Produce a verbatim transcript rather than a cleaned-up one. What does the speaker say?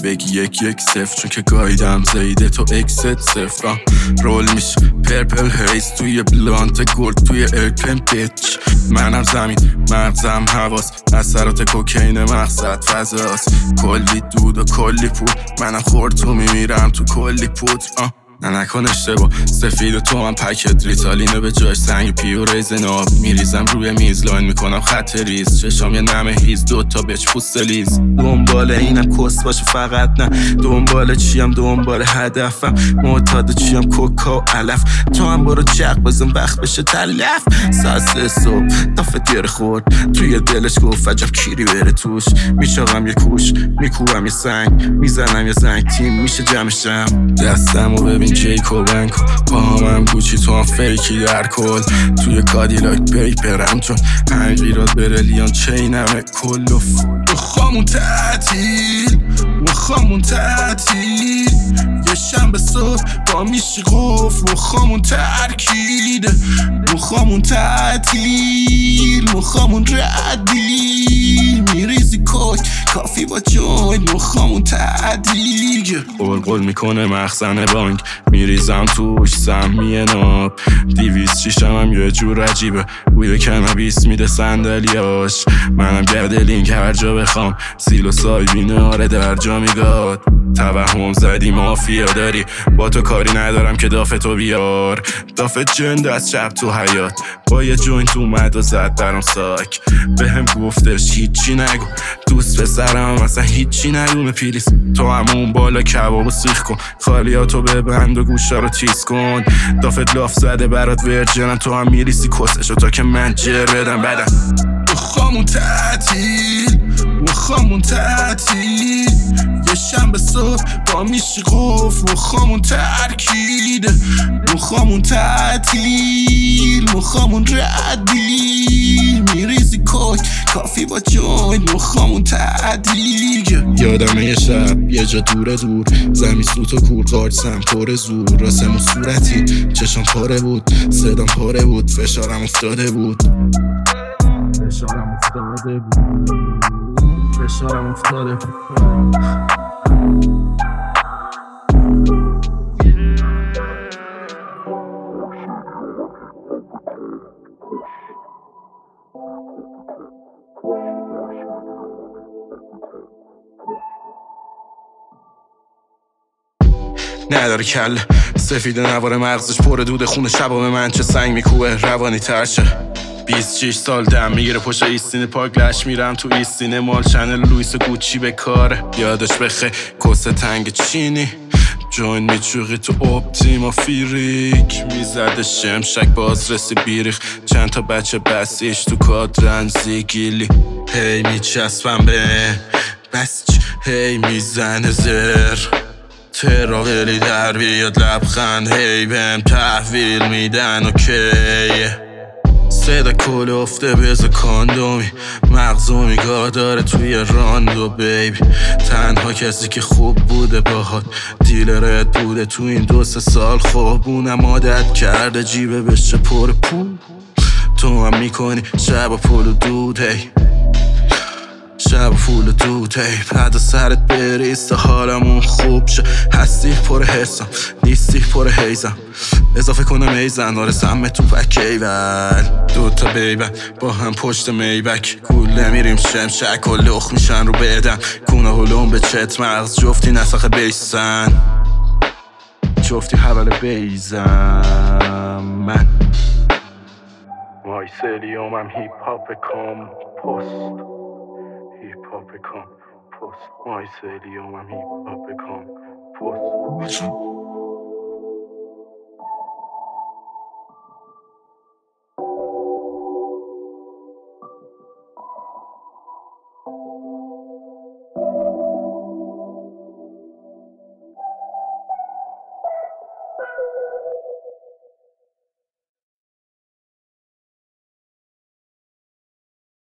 بگی یک یک صفر، چون که گایدم زیده تو اکست صفر. رول میشه پرپل هیز توی بلانت گلد توی ارکن بیچ. منم زمین مغزم حواس، اثرات کوکین مقصد فضاست. کلی دود و کلی پود، منم خورد تو میمیرم تو کلی پود. آه نه نکن اشتباه، سفید و تو هم پکت ریتالینو به جاش سنگ پیو ریزن آب. میریزم روی میز لاین میکنم خط ریز، چشام یه نمه هیز دوتا بچ پوست لیز. دنبال اینم کس باشه فقط نه، دنبال چیم دنبال هدفم. معتاد چیم کوکا و علف، تو هم برو چق بزن وقت بشه تلف. ساعت صبح دافت گره خورد توی دلش گفت عجب کیری بره توش. میچاقم یه کوش میکوبم یه سنگ، میزنم یه زنگ تیم میشه جمشم. دستمو ببین جیکو بنکو، پاهمم گوچی تو هم فیکی در کل. توی کادیلاک پیپرم چون انگیرات بره لیان چینمه کلو. مخامون تعطیل مخامون تعطیل، یه شنبه صبح با میشی قفل. مخامون ترکیده مخامون تعطیل، مخامون ردیل. میریزی کوک کافی با جوین، مخامون تعدیل. قلقل میکنه مخزن بانک، میریزم توش سهمیه ناب. دیویس شیشم هم یه جور عجیبه، بوی کنابیس میده صندلیاش. منم گرده لینک هر جا بخوام، سیل و سایبینه آره در جا میگاد. توهم زدی مافیا داری، با تو کاری ندارم که دافت تو بیار. دافت جند از شب تو حیات، با یه جوینت اومد و زد برام ساک. به هم گفتش هیچی نگو، دوست پسرم اصلا هیچی نگو. پیلیس تو همون بالا کباب و سیخ کن، خالیاتو ببند و گوشا رو تیز کن. دافت لاف زده برات ورجنم، تو هم میریسی کسشو تا که من جر بدم بدم. مخامون تعطیل مخامون تعطیل، یه شنبه صبح با میشی قفل. مخامون ترکیده مخامون تعطیل، مخامون ردیل. میریزی کوک کافی با جوین، مخامون تعدیل. یادمه یه شب یه جا دوره دور، زمین سوت و کور قارسم پر زور. راسمون صورتی چشم پاره بود، صدام پاره بود، فشارم افتاده بود. فشارم افتاده بود فشارم افتاده بود نداره کل سفید نوار مغزش پر دود خون شبا به من چه سنگ میکوه روانی ترشه. بیست و شش سال دم میگیره پشت ایستینه پاک لش میرم تو ایستینه مال چنل لویس و گوچی به کاره. یادش بخه کسه تنگ چینی جوین میچوقی تو اپتیما فیریک. میزده شمشک باز رسی بیریخ، چند تا بچه بسیش تو کادرن زیگیلی. هی میچسبم به بس هی میزنه زر تراویلی در بیاد لبخند. هی بهم تحویل میدن اوکی. صدا کل افته بزا کاندومی، مغزو میگاه داره توی راندو بیبی. تنها کسی که خوب بوده باهات دیلرت بوده تو این دو سه سال. خوابونم عادت کرده جیبه بشه پر پول، تو هم میکنی شب و پول و دود. هی شب و پول و دود هی بعد سرت بریست حالمون خوب شه. هستی پر حسم نیستی پر حیزم، اضافه کنم ایزن آره سمه تو پکیول. دوتا بیبن با هم پشت میبک، گوله میریم شمشک و لخ میشن رو بدن. کونه هلوم به چت مغز جفتی نسخ بیسن، جفتی حول بیزم. من مایسلیومم هیپ هاپ کام پست، هیپ هاپ کام پست. مایسلیومم هیپ هاپ کام پست.